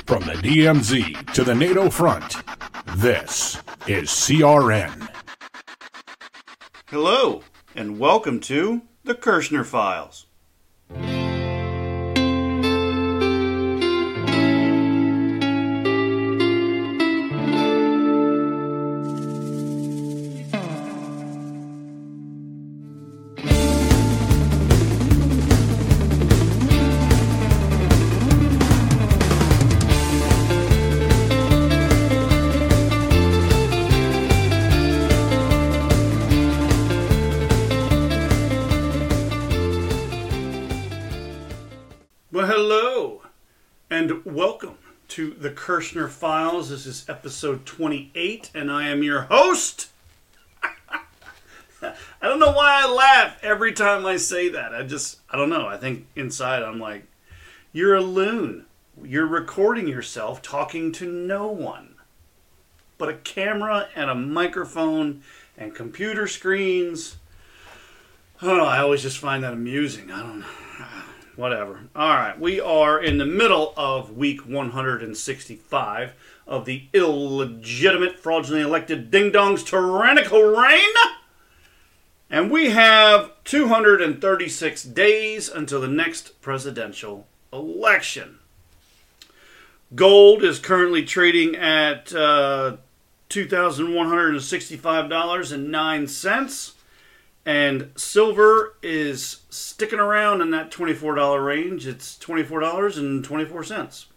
From the DMZ to the NATO front, this is CRN. Hello, and welcome to the Kirshner Files. Well, hello, and welcome to the Kirshner Files. This is episode 28, and I am your host. I don't know why I laugh every time I say that. I don't know. I think inside I'm like, you're a loon. You're recording yourself talking to no one but a camera and a microphone and computer screens. I don't know. I always just find that amusing. I don't know. Whatever. All right. We are in the middle of week 165 of the illegitimate, fraudulently elected ding-dong's tyrannical reign. And we have 236 days until the next presidential election. Gold is currently trading at $2,165.09. And silver is sticking around in that $24 range. It's $24.24.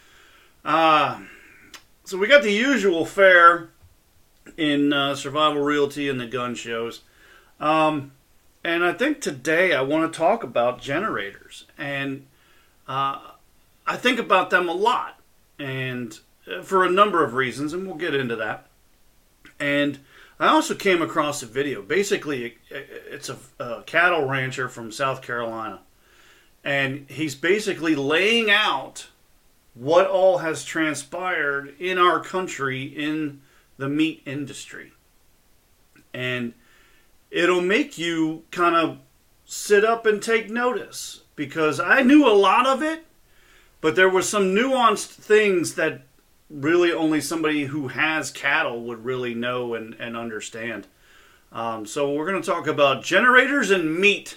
So we got the usual fare in survival realty and the gun shows. And I think today I want to talk about generators. And I think about them a lot. And for a number of reasons, and we'll get into that. And I also came across a video. Basically, it's a cattle rancher from South Carolina. And he's basically laying out what all has transpired in our country in the meat industry. And it'll make you kind of sit up and take notice. Because I knew a lot of it, but there were some nuanced things that really only somebody who has cattle would really know and understand. So we're going to talk about generators and meat.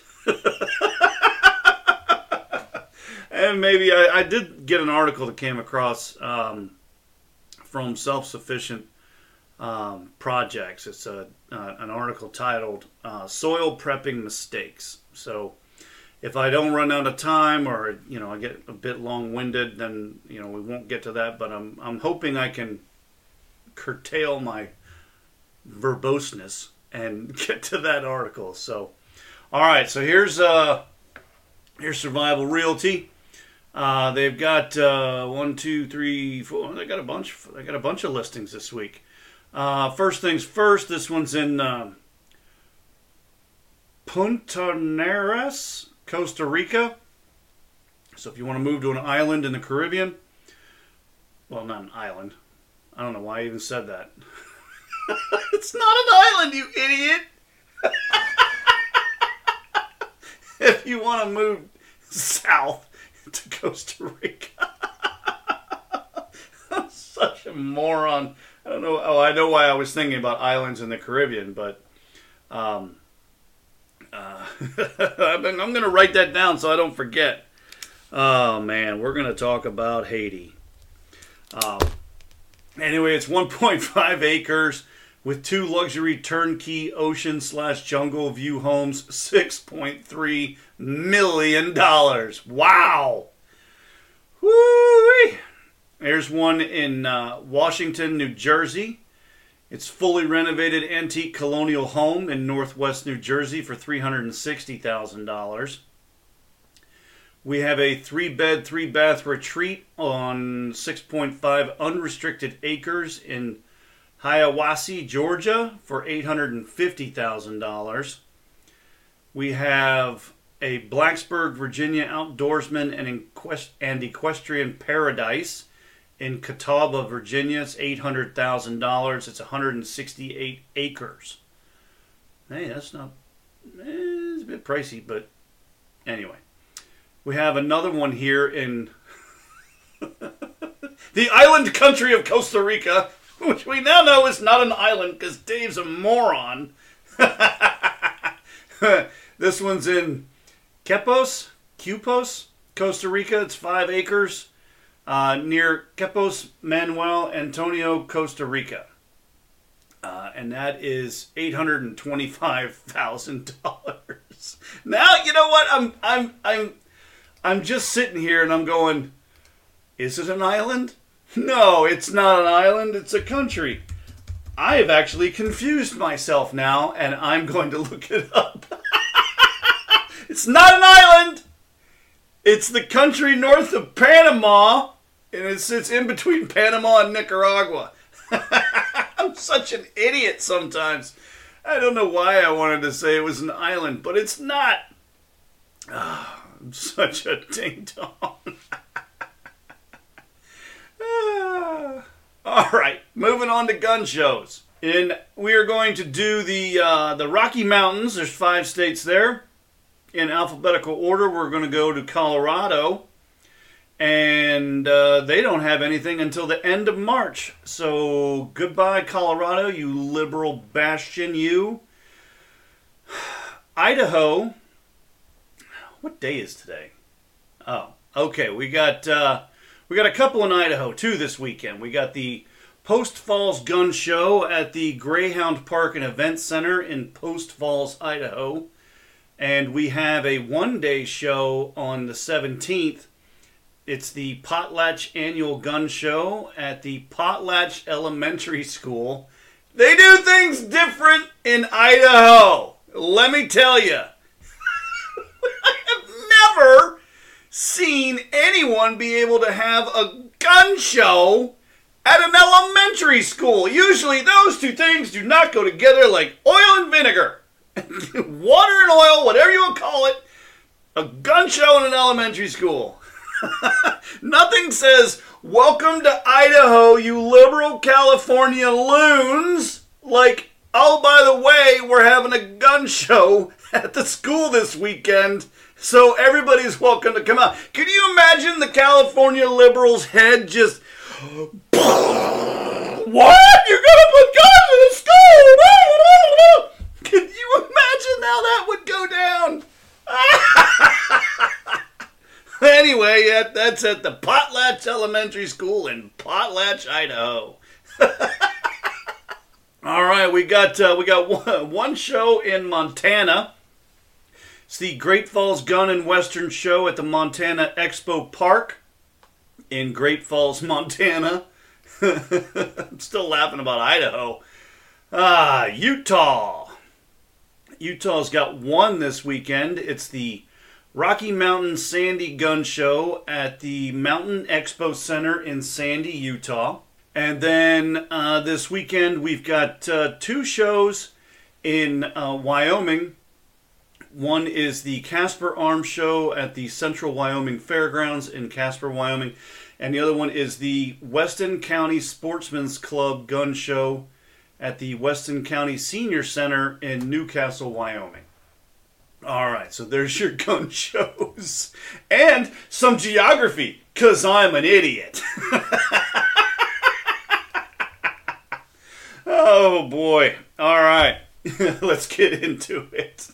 And maybe I did get an article that came across from Self-Sufficient Projects. It's an article titled Soil Prepping Mistakes. So if I don't run out of time, or I get a bit long-winded, then we won't get to that. But I'm hoping I can curtail my verboseness and get to that article. So, all right. So here's Survival Realty. They've got 1, 2, 3, 4. They got a bunch. They got a bunch of listings this week. First things first. This one's in Punta Neras, Costa Rica. So if you want to move to an island in the Caribbean, well, not an island. I don't know why I even said that. It's not an island, you idiot. If you want to move south to Costa Rica. I'm such a moron. I don't know. Oh, I know why I was thinking about islands in the Caribbean, but I'm going to write that down so I don't forget. Oh, man. We're going to talk about Haiti. Anyway, it's 1.5 acres with 2 luxury turnkey ocean/jungle view homes. $6.3 million. Wow. Woo-wee. There's one in Washington, New Jersey. It's fully renovated antique colonial home in northwest New Jersey for $360,000. We have a 3-bed, 3-bath retreat on 6.5 unrestricted acres in Hiawassee, Georgia for $850,000. We have a Blacksburg, Virginia outdoorsman and equestrian paradise in Catawba, Virginia. It's $800,000. It's 168 acres. Hey, that's not... it's a bit pricey, but anyway. We have another one here in... the island country of Costa Rica, which we now know is not an island because Dave's a moron. This one's in Quepos, Costa Rica. It's 5 acres near Quepos, Manuel Antonio, Costa Rica. And that is $825,000. Now, you know what? I'm just sitting here and I'm going, is it an island? No, it's not an island. It's a country. I have actually confused myself now, and I'm going to look it up. It's not an island. It's the country north of Panama, and it sits in between Panama and Nicaragua. I'm such an idiot sometimes. I don't know why I wanted to say it was an island, but it's not. Oh, I'm such a ding-dong. All right, moving on to gun shows. And we are going to do the Rocky Mountains. There's 5 states there. In alphabetical order, we're going to go to Colorado. And they don't have anything until the end of March. So goodbye, Colorado, you liberal bastion, you. Idaho. What day is today? Oh, okay. We got a couple in Idaho too this weekend. We got the Post Falls Gun Show at the Greyhound Park and Event Center in Post Falls, Idaho, and we have a one-day show on the 17th. It's the Potlatch Annual Gun Show at the Potlatch Elementary School. They do things different in Idaho. Let me tell you. I have never seen anyone be able to have a gun show at an elementary school. Usually those two things do not go together like oil and vinegar. Water and oil, whatever you would call it. A gun show in an elementary school. Nothing says, welcome to Idaho, you liberal California loons, like, oh, by the way, we're having a gun show at the school this weekend, so everybody's welcome to come out. Can you imagine the California liberals' head just, what? You're going to put guns in the school? Can you imagine how that would go down? Anyway, yeah, that's at the Potlatch Elementary School in Potlatch, Idaho. All right, we got one show in Montana. It's the Great Falls Gun and Western Show at the Montana Expo Park in Great Falls, Montana. I'm still laughing about Idaho. Utah. Utah's got one this weekend. It's the Rocky Mountain Sandy Gun Show at the Mountain Expo Center in Sandy, Utah. And then this weekend we've got 2 shows in Wyoming. One is the Casper Arms Show at the Central Wyoming Fairgrounds in Casper, Wyoming. And the other one is the Weston County Sportsman's Club Gun Show at the Weston County Senior Center in Newcastle, Wyoming. All right, so there's your gun shows. And some geography, because I'm an idiot. Oh, boy. All right, let's get into it.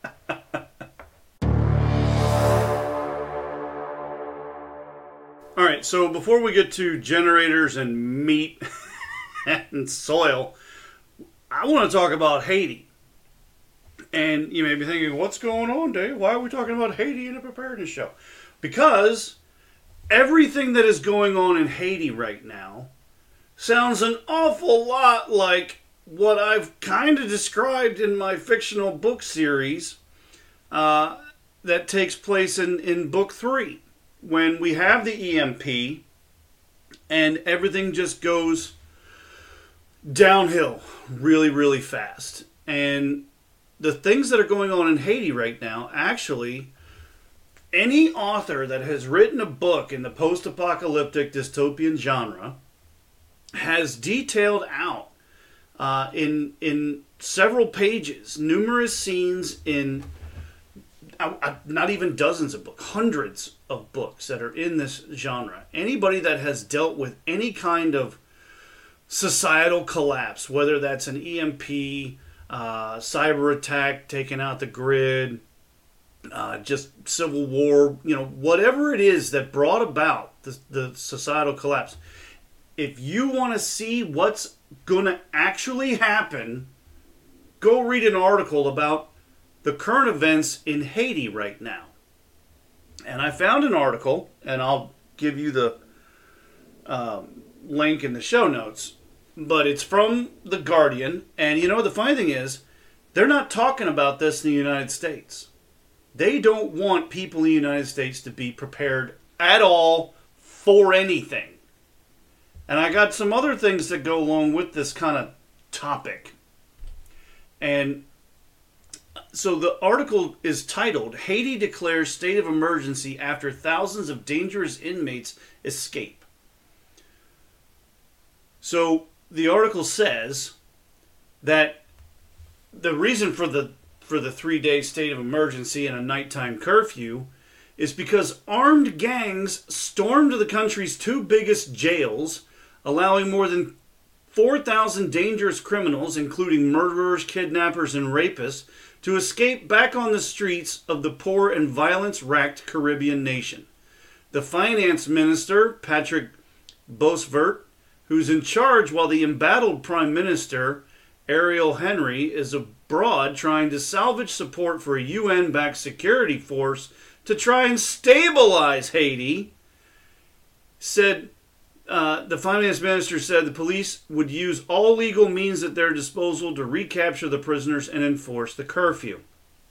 All right, so before we get to generators and meat and soil, I want to talk about Haiti. And you may be thinking, what's going on, Dave? Why are we talking about Haiti in a preparedness show? Because everything that is going on in Haiti right now sounds an awful lot like what I've kind of described in my fictional book series that takes place in book 3. When we have the EMP and everything just goes downhill really, really fast. And the things that are going on in Haiti right now, actually, any author that has written a book in the post-apocalyptic dystopian genre has detailed out in several pages numerous scenes in not even dozens of books, hundreds of books that are in this genre. Anybody that has dealt with any kind of societal collapse, whether that's an EMP, cyber attack taking out the grid, just civil war, whatever it is that brought about the societal collapse. If you want to see what's going to actually happen, go read an article about the current events in Haiti right now. And I found an article, and I'll give you the link in the show notes, but it's from The Guardian. And the funny thing is, they're not talking about this in the United States. They don't want people in the United States to be prepared at all for anything. And I got some other things that go along with this kind of topic. And so the article is titled, Haiti Declares State of Emergency After Thousands of Dangerous Inmates Escape. So the article says that the reason for the 3-day state of emergency and a nighttime curfew is because armed gangs stormed the country's 2 biggest jails, allowing more than 4,000 dangerous criminals, including murderers, kidnappers, and rapists, to escape back on the streets of the poor and violence-racked Caribbean nation. The finance minister, Patrick Bosvert, who's in charge while the embattled Prime Minister, Ariel Henry, is abroad trying to salvage support for a UN-backed security force to try and stabilize Haiti, said the finance minister said the police would use all legal means at their disposal to recapture the prisoners and enforce the curfew.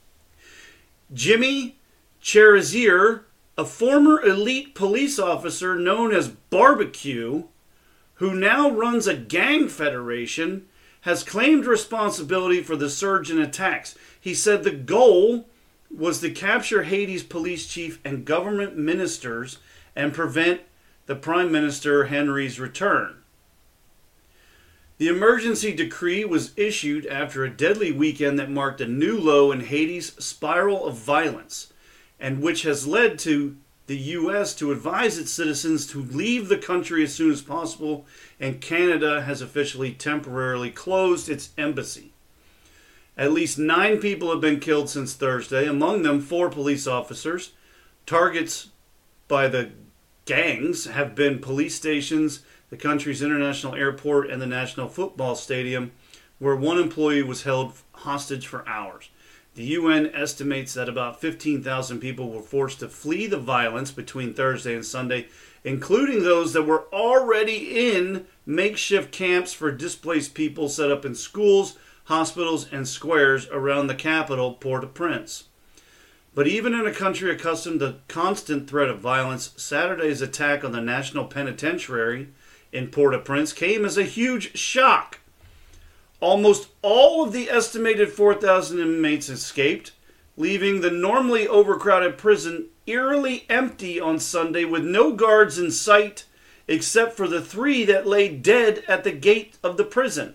Jimmy Cherizier, a former elite police officer known as Barbecue, who now runs a gang federation, has claimed responsibility for the surge in attacks. He said the goal was to capture Haiti's police chief and government ministers and prevent the Prime Minister Henry's return. The emergency decree was issued after a deadly weekend that marked a new low in Haiti's spiral of violence, and which has led to the U.S. to advise its citizens to leave the country as soon as possible, and Canada has officially temporarily closed its embassy. At least 9 people have been killed since Thursday, among them 4 police officers. Targets by the gangs have been police stations, the country's international airport, and the National Football Stadium, where one employee was held hostage for hours. The UN estimates that about 15,000 people were forced to flee the violence between Thursday and Sunday, including those that were already in makeshift camps for displaced people set up in schools, hospitals, and squares around the capital, Port-au-Prince. But even in a country accustomed to constant threat of violence, Saturday's attack on the National Penitentiary in Port-au-Prince came as a huge shock. Almost all of the estimated 4,000 inmates escaped, leaving the normally overcrowded prison eerily empty on Sunday with no guards in sight except for the 3 that lay dead at the gate of the prison.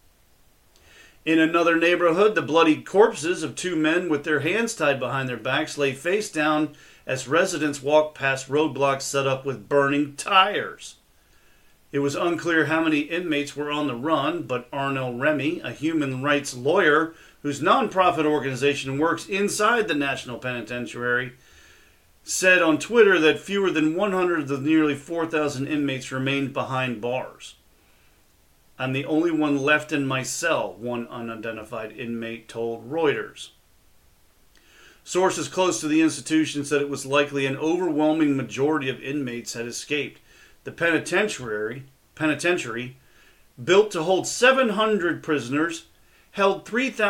In another neighborhood, the bloody corpses of 2 men with their hands tied behind their backs lay face down as residents walked past roadblocks set up with burning tires. It was unclear how many inmates were on the run, but Arnel Remy, a human rights lawyer whose nonprofit organization works inside the National Penitentiary, said on Twitter that fewer than 100 of the nearly 4,000 inmates remained behind bars. I'm the only one left in my cell, one unidentified inmate told Reuters. Sources close to the institution said it was likely an overwhelming majority of inmates had escaped. The penitentiary, built to hold 700 prisoners, held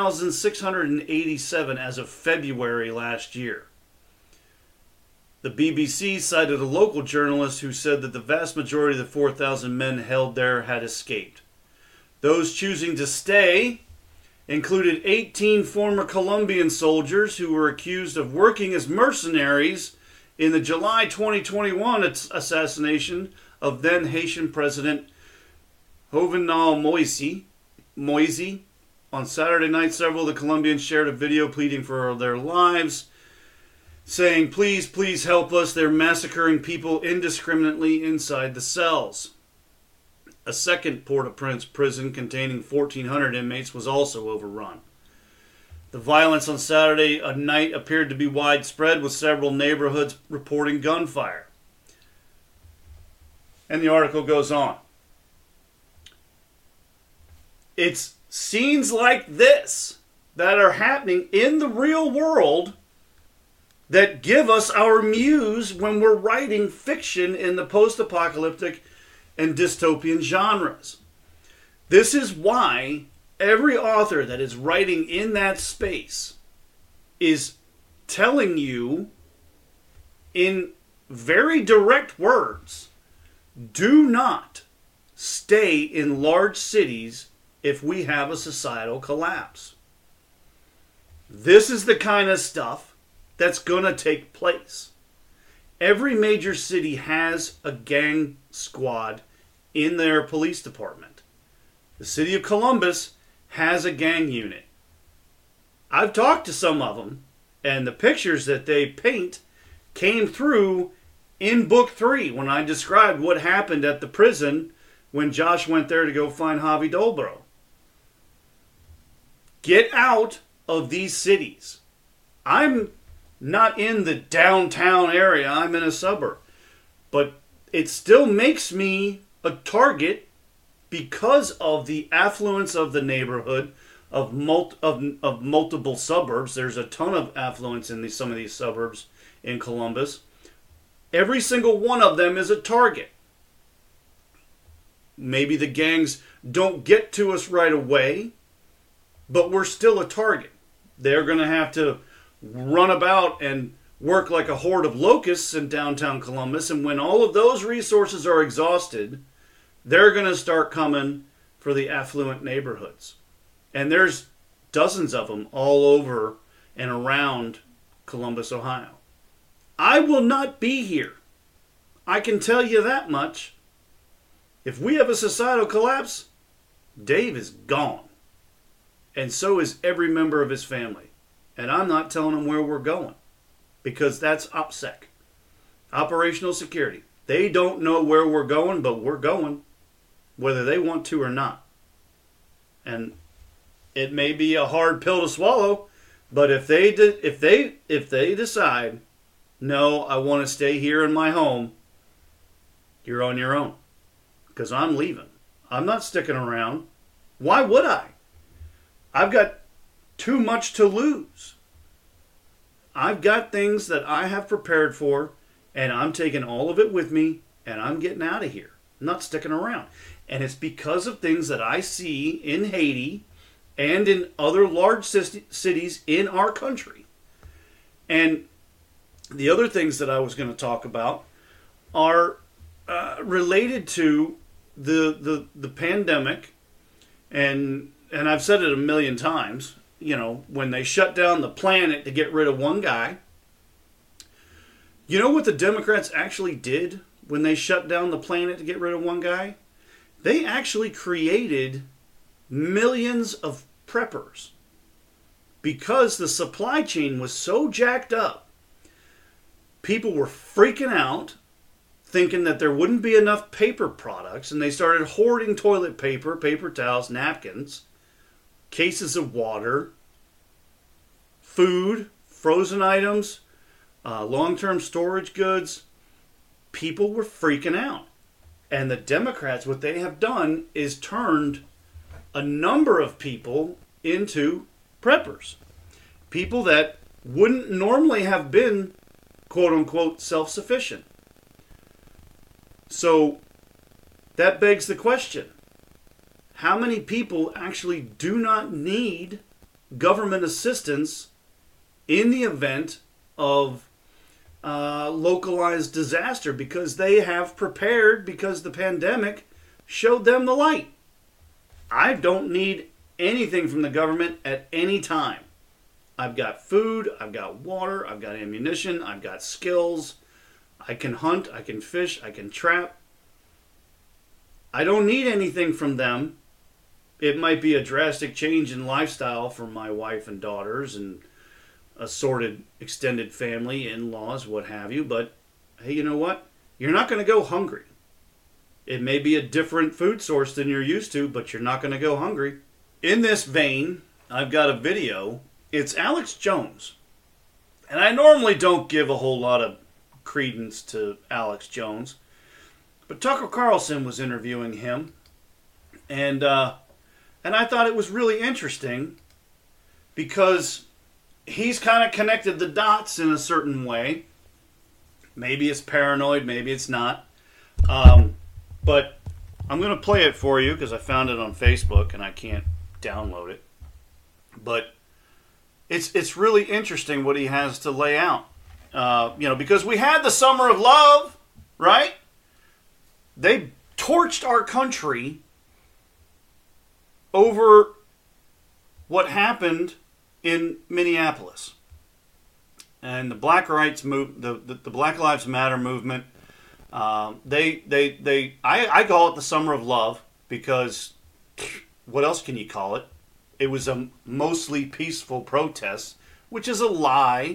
3,687 as of February last year. The BBC cited a local journalist who said that the vast majority of the 4,000 men held there had escaped. Those choosing to stay included 18 former Colombian soldiers who were accused of working as mercenaries in the July 2021 assassination of then Haitian President Jovenel Moise. On Saturday night, several of the Colombians shared a video pleading for their lives. saying, please, please help us. They're massacring people indiscriminately inside the cells. A second Port-au-Prince prison containing 1,400 inmates was also overrun. The violence on Saturday night appeared to be widespread, with several neighborhoods reporting gunfire. And the article goes on. It's scenes like this that are happening in the real world that give us our muse when we're writing fiction in the post-apocalyptic and dystopian genres. This is why every author that is writing in that space is telling you in very direct words, do not stay in large cities if we have a societal collapse. This is the kind of stuff that's going to take place. Every major city has a gang squad in their police department. The city of Columbus has a gang unit. I've talked to some of them, and the pictures that they paint came through in book 3 when I described what happened at the prison when Josh went there to go find Javi Dobro. Get out of these cities. I'm not in the downtown area. I'm in a suburb. But it still makes me a target because of the affluence of the neighborhood of multiple suburbs. There's a ton of affluence in some of these suburbs in Columbus. Every single one of them is a target. Maybe the gangs don't get to us right away, but we're still a target. They're going to have to run about and work like a horde of locusts in downtown Columbus, and when all of those resources are exhausted, they're going to start coming for the affluent neighborhoods. And there's dozens of them all over and around Columbus, Ohio. I will not be here. I can tell you that much. If we have a societal collapse, Dave is gone. And so is every member of his family. And I'm not telling them where we're going, because that's OPSEC, operational security. They don't know where we're going, but we're going, whether they want to or not. And it may be a hard pill to swallow, but if they decide, no, I want to stay here in my home, you're on your own, because I'm leaving. I'm not sticking around. Why would I? I've got too much to lose. I've got things that I have prepared for, and I'm taking all of it with me, and I'm getting out of here. I'm not sticking around. And it's because of things that I see in Haiti and in other large cities in our country. And the other things that I was going to talk about are related to the pandemic, and I've said it a million times. You know, when they shut down the planet to get rid of one guy. You know what the Democrats actually did when they shut down the planet to get rid of one guy? They actually created millions of preppers because the supply chain was so jacked up. People were freaking out, thinking that there wouldn't be enough paper products, and they started hoarding toilet paper, paper towels, napkins, cases of water, food, frozen items, long-term storage goods. People were freaking out. And the Democrats, what they have done is turned a number of people into preppers. People that wouldn't normally have been, quote-unquote, self-sufficient. So that begs the question. How many people actually do not need government assistance in the event of localized disaster because they have prepared, because the pandemic showed them the light? I don't need anything from the government at any time. I've got food, I've got water, I've got ammunition, I've got skills. I can hunt, I can fish, I can trap. I don't need anything from them. It might be a drastic change in lifestyle for my wife and daughters and assorted extended family, in-laws, what have you. But hey, you know what? You're not going to go hungry. It may be a different food source than you're used to, but you're not going to go hungry. In this vein, I've got a video. It's Alex Jones. And I normally don't give a whole lot of credence to Alex Jones. But Tucker Carlson was interviewing him. And I thought it was really interesting because he's kind of connected the dots in a certain way. Maybe it's paranoid, maybe it's not. But I'm going to play it for you because I found it on Facebook and I can't download it. But it's really interesting what he has to lay out. Because we had the Summer of Love, right? They torched our country over what happened in Minneapolis. And the Black Rights the Black Lives Matter movement. I call it the Summer of Love because what else can you call it? It was a mostly peaceful protest, which is a lie.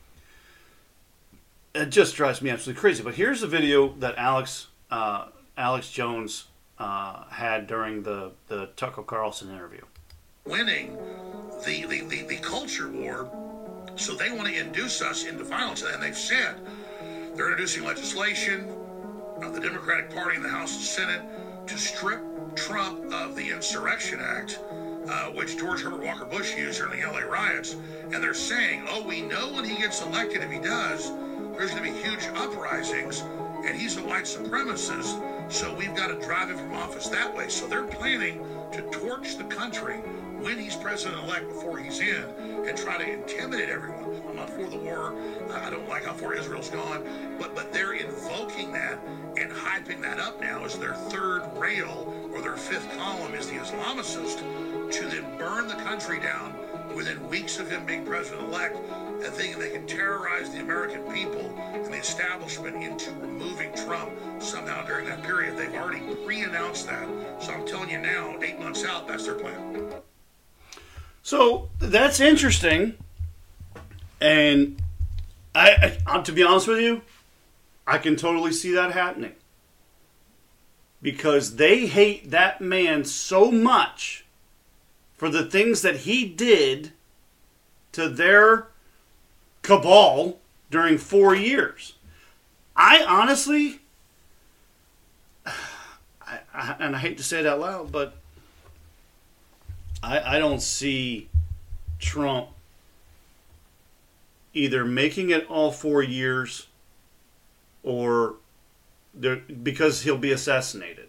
It just drives me absolutely crazy. But here's a video that Alex Jones had during the Tucker Carlson interview. Winning the culture war, so they want to induce us into violence, and they've said they're introducing legislation, the Democratic Party in the House and Senate, to strip Trump of the Insurrection Act, which George Herbert Walker Bush used during the LA riots. And they're saying, we know when he gets elected, if he does, there's going to be huge uprisings, and he's a white supremacist, so we've got to drive him from office that way. So they're planning to torch the country when he's president-elect before he's in and try to intimidate everyone. I'm not for the war. I don't like how far Israel's gone. But they're invoking that and hyping that up now as their third rail or their fifth column is the Islamicist to then burn the country down within weeks of him being president-elect and thinking they can terrorize the American people and the establishment into removing Trump somehow during that period. They've already pre-announced that. So I'm telling you now, 8 months out, that's their plan. So that's interesting. And I to be honest with you, I can totally see that happening. Because they hate that man so much for the things that he did to their cabal during 4 years. I honestly, and I hate to say it out loud, but I don't see Trump either making it all 4 years or because he'll be assassinated.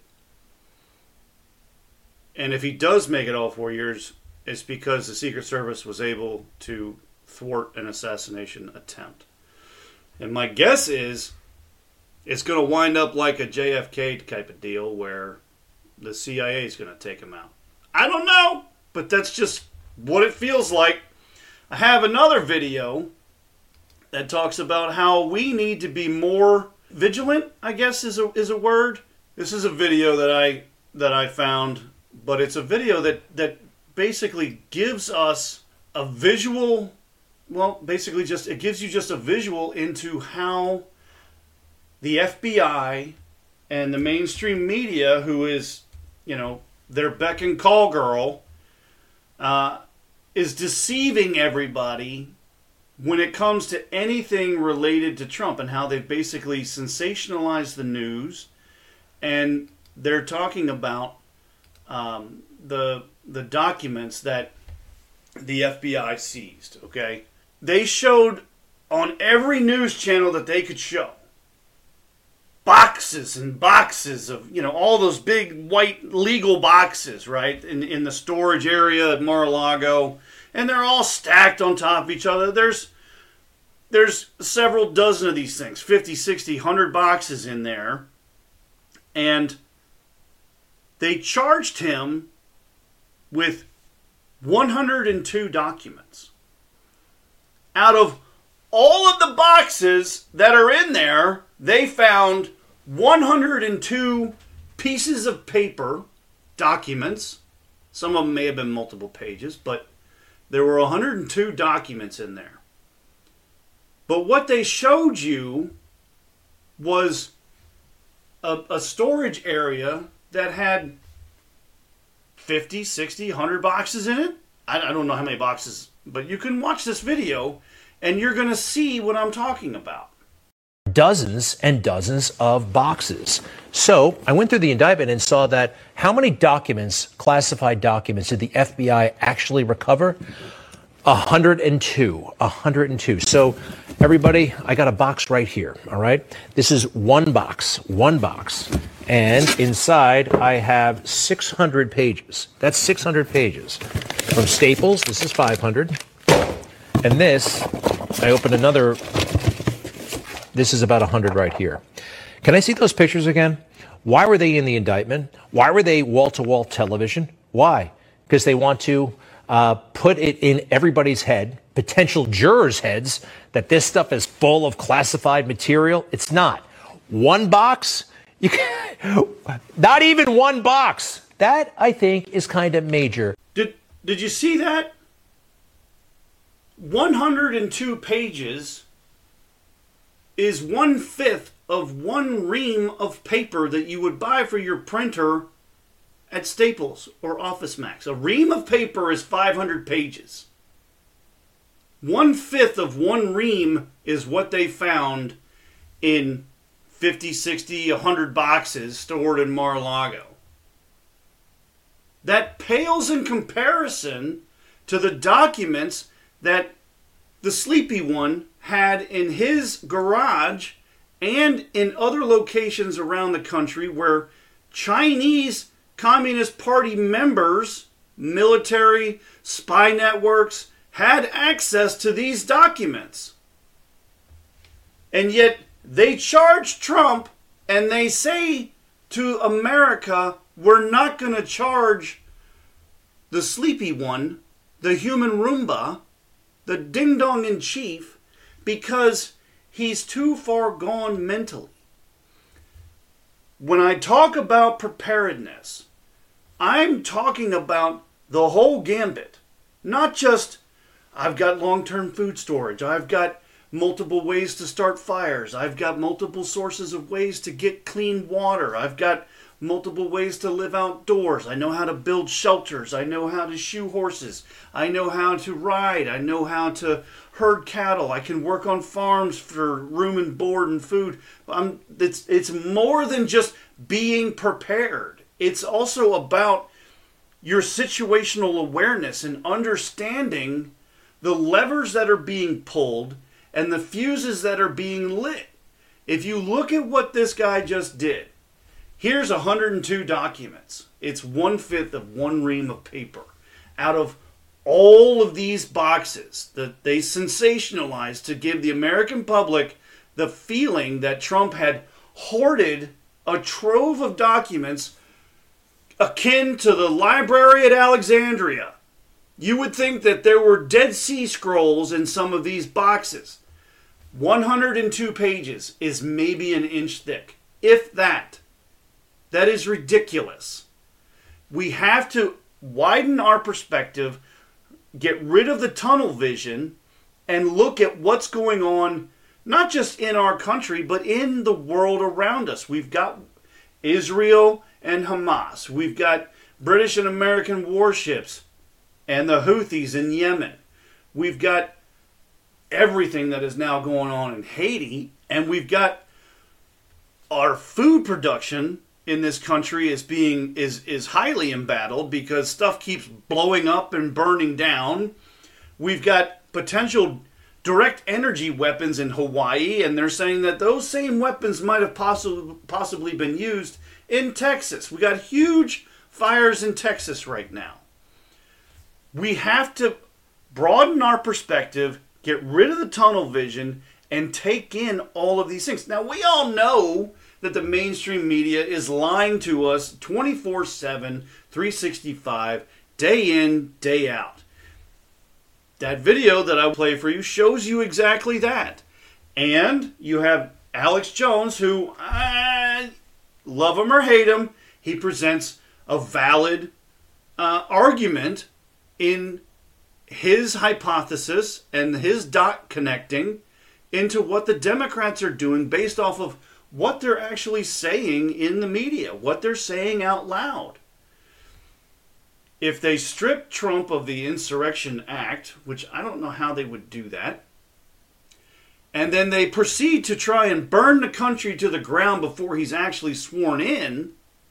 And if he does make it all 4 years, it's because the Secret Service was able to thwart an assassination attempt. And my guess is it's going to wind up like a JFK type of deal where the CIA is going to take him out. I don't know, but that's just what it feels like. I have another video that talks about how we need to be more vigilant, I guess is a word. This is a video that I found, but it's a video that basically gives us a visual, basically it gives you just a visual into how the FBI and the mainstream media, who is, their beck and call girl, is deceiving everybody when it comes to anything related to Trump, and how they've basically sensationalized the news, and they're talking about the documents that the FBI seized. Okay, they showed on every news channel that they could show boxes and boxes of all those big white legal boxes, right, in the storage area at Mar-a-Lago. And they're all stacked on top of each other. There's several dozen of these things, 50, 60, 100 boxes in there. And they charged him with 102 documents. Out of all of the boxes that are in there, they found 102 pieces of paper, documents. Some of them may have been multiple pages, but there were 102 documents in there. But what they showed you was a storage area that had 50, 60, 100 boxes in it. I don't know how many boxes, but you can watch this video and you're going to see what I'm talking about. Dozens and dozens of boxes. So I went through the indictment and saw that how many documents, classified documents, did the FBI actually recover? 102. 102. So everybody, I got a box right here, all right? This is one box. And inside I have 600 pages. That's 600 pages. From Staples, this is 500. And this, I opened another, this is about 100 right here. Can I see those pictures again? Why were they in the indictment? Why were they wall-to-wall television? Why? Because they want to put it in everybody's head, potential jurors' heads, that this stuff is full of classified material. It's not. One box? You can, not even one box. That, I think, is kind of major. Did you see that? 102 pages is 1/5 of one ream of paper that you would buy for your printer at Staples or Office Max. A ream of paper is 500 pages. 1/5 of one ream is what they found in 50, 60, 100 boxes stored in Mar-a-Lago. That pales in comparison to the documents that the Sleepy One had in his garage and in other locations around the country where Chinese Communist Party members, military, spy networks, had access to these documents. And yet they charge Trump and they say to America, we're not going to charge the Sleepy One, the human Roomba, the ding-dong in chief, because he's too far gone mentally. When I talk about preparedness, I'm talking about the whole gambit. Not just, I've got long-term food storage, I've got multiple ways to start fires, I've got multiple sources of ways to get clean water, I've got multiple ways to live outdoors, I know how to build shelters, I know how to shoe horses, I know how to ride, I know how to herd cattle, I can work on farms for room and board and food. It's more than just being prepared. It's also about your situational awareness and understanding the levers that are being pulled and the fuses that are being lit. If you look at what this guy just did, here's 102 documents. It's 1/5 of one ream of paper. Out of all of these boxes that they sensationalized to give the American public the feeling that Trump had hoarded a trove of documents akin to the library at Alexandria. You would think that there were Dead Sea Scrolls in some of these boxes. 102 pages is maybe an inch thick, if that. That is ridiculous. We have to widen our perspective, get rid of the tunnel vision, and look at what's going on, not just in our country, but in the world around us. We've got Israel and Hamas. We've got British and American warships and the Houthis in Yemen. We've got everything that is now going on in Haiti, and we've got our food production in this country is highly embattled because stuff keeps blowing up and burning down. We've got potential direct energy weapons in Hawaii, and they're saying that those same weapons might have possibly been used in Texas. We got huge fires in Texas right now. We have to broaden our perspective, get rid of the tunnel vision, and take in all of these things. Now, we all know that the mainstream media is lying to us 24/7, 365, day in, day out. That video that I will play for you shows you exactly that. And you have Alex Jones, who, love him or hate him, he presents a valid argument in his hypothesis and his dot connecting into what the Democrats are doing based off of what they're actually saying in the media, what they're saying out loud. If they strip Trump of the Insurrection Act, which I don't know how they would do that, and then they proceed to try and burn the country to the ground before he's actually sworn in,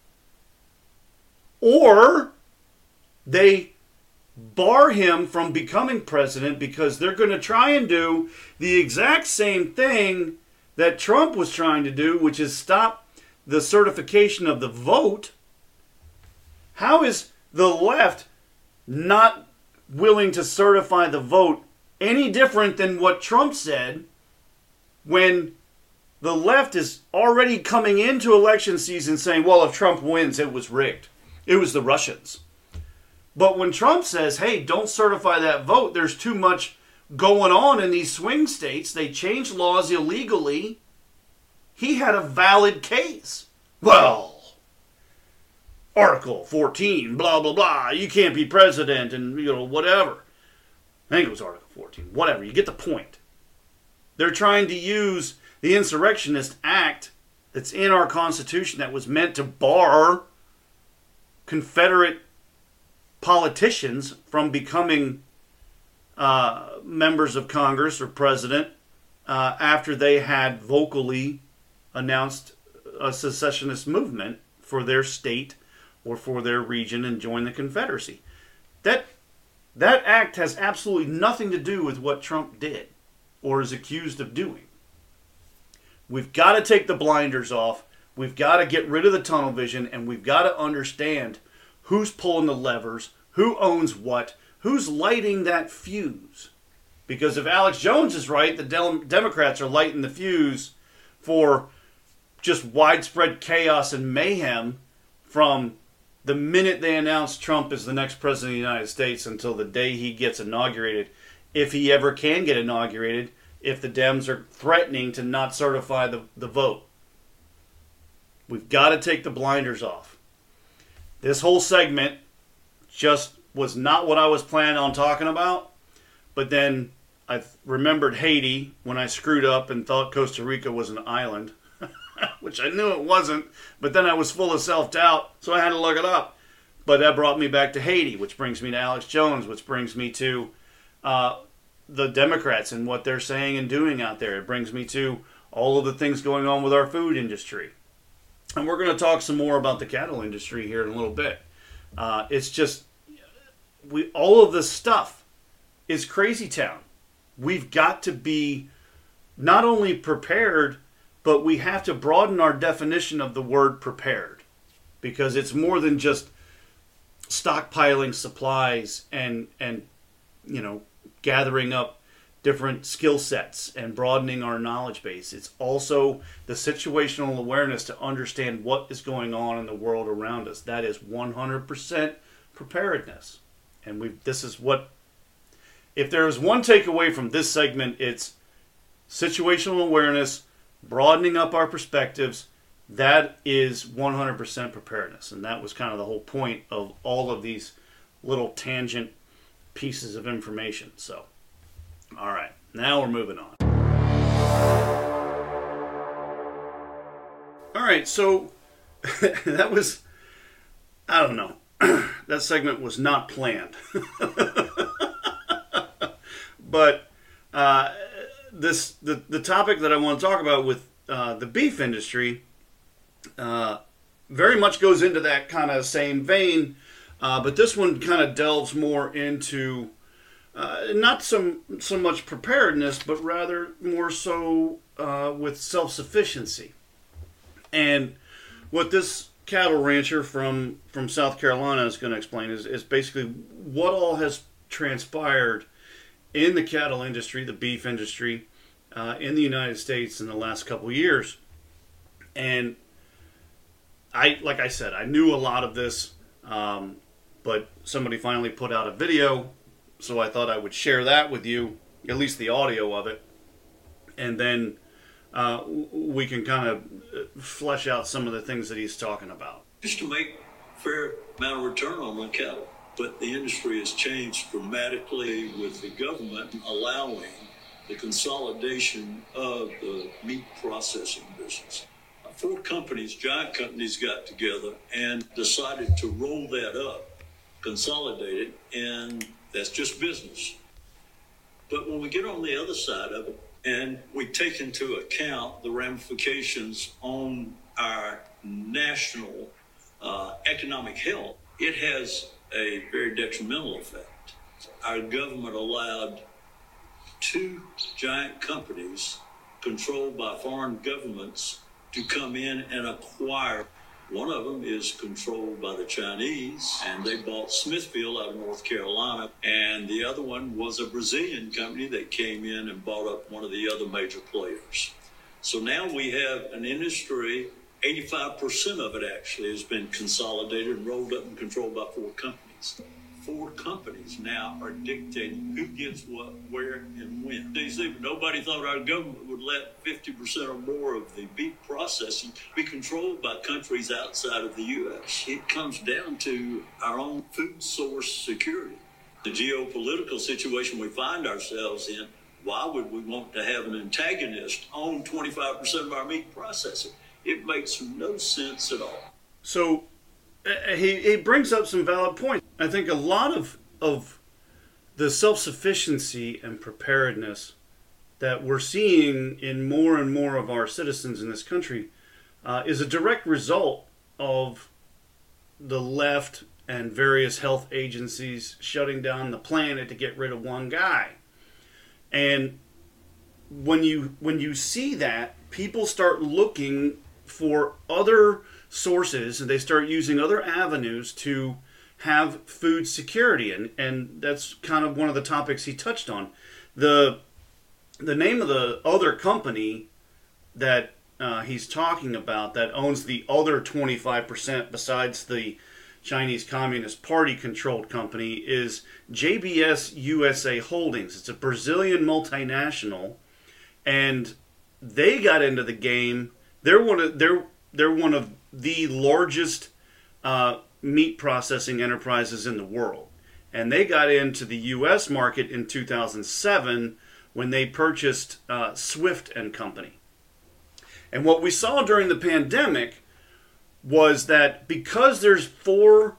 or they bar him from becoming president because they're going to try and do the exact same thing that Trump was trying to do, which is stop the certification of the vote. How is the left not willing to certify the vote any different than what Trump said, when the left is already coming into election season saying, well, if Trump wins, it was rigged. It was the Russians. But when Trump says, hey, don't certify that vote, there's too much going on in these swing states, they changed laws illegally, he had a valid case. Well, Article 14, blah, blah, blah, you can't be president and, whatever. I think it was Article 14. Whatever, you get the point. They're trying to use the Insurrectionist Act that's in our Constitution that was meant to bar Confederate politicians from becoming members of Congress or president after they had vocally announced a secessionist movement for their state or for their region and joined the Confederacy. That act has absolutely nothing to do with what Trump did or is accused of doing. We've got to take the blinders off. We've got to get rid of the tunnel vision, and we've got to understand who's pulling the levers, who owns what, who's lighting that fuse. Because if Alex Jones is right, the Democrats are lighting the fuse for just widespread chaos and mayhem from the minute they announce Trump is the next president of the United States until the day he gets inaugurated, if he ever can get inaugurated, if the Dems are threatening to not certify the vote. We've got to take the blinders off. This whole segment just was not what I was planning on talking about, but then I remembered Haiti when I screwed up and thought Costa Rica was an island, which I knew it wasn't, but then I was full of self-doubt, so I had to look it up. But that brought me back to Haiti, which brings me to Alex Jones, which brings me to the Democrats and what they're saying and doing out there. It brings me to all of the things going on with our food industry. And we're going to talk some more about the cattle industry here in a little bit. It's just, all of this stuff is crazy town. We've got to be not only prepared, but we have to broaden our definition of the word prepared. Because it's more than just stockpiling supplies and gathering up different skill sets and broadening our knowledge base. It's also the situational awareness to understand what is going on in the world around us. That is 100% preparedness. And this is what, if there is one takeaway from this segment, it's situational awareness, broadening up our perspectives. That is 100% preparedness. And that was kind of the whole point of all of these little tangent pieces of information. So, all right, now we're moving on. All right, so that was, I don't know, that segment was not planned. But the topic that I want to talk about with the beef industry very much goes into that kind of same vein, but this one kind of delves more into not so much preparedness, but rather more so with self-sufficiency. And what this cattle rancher from South Carolina is going to explain is basically what all has transpired in the cattle industry, the beef industry, in the United States in the last couple of years. And like I said, I knew a lot of this, but somebody finally put out a video, so I thought I would share that with you, at least the audio of it, and then we can kind of flesh out some of the things that he's talking about. Just to make fair amount of return on my cattle, but the industry has changed dramatically with the government allowing the consolidation of the meat processing business. Four companies, giant companies, got together and decided to roll that up, consolidate it, and that's just business. But when we get on the other side of it and we take into account the ramifications on our national economic health, it has a very detrimental effect. Our government allowed two giant companies controlled by foreign governments to come in and acquire. One of them is controlled by the Chinese, and they bought Smithfield out of North Carolina. And the other one was a Brazilian company that came in and bought up one of the other major players. So now we have an industry, 85% of it actually has been consolidated and rolled up and controlled by four companies. Four companies now are dictating who gets what, where, and when. Nobody thought our government would let 50% or more of the beef processing be controlled by countries outside of the U.S. It comes down to our own food source security. The geopolitical situation we find ourselves in, why would we want to have an antagonist own 25% of our meat processing? It makes no sense at all. So he brings up some valid points. I think a lot of the self-sufficiency and preparedness that we're seeing in more and more of our citizens in this country is a direct result of the left and various health agencies shutting down the planet to get rid of one guy. And when you see that, people start looking for other sources, and they start using other avenues to have food security, and that's kind of one of the topics he touched on. The name of the other company that he's talking about that owns the other 25% besides the Chinese Communist Party controlled company is JBS USA Holdings. It's a Brazilian multinational, and they got into the game. They're one of the largest meat processing enterprises in the world. And they got into the U.S. market in 2007 when they purchased Swift and Company. And what we saw during the pandemic was that because there's four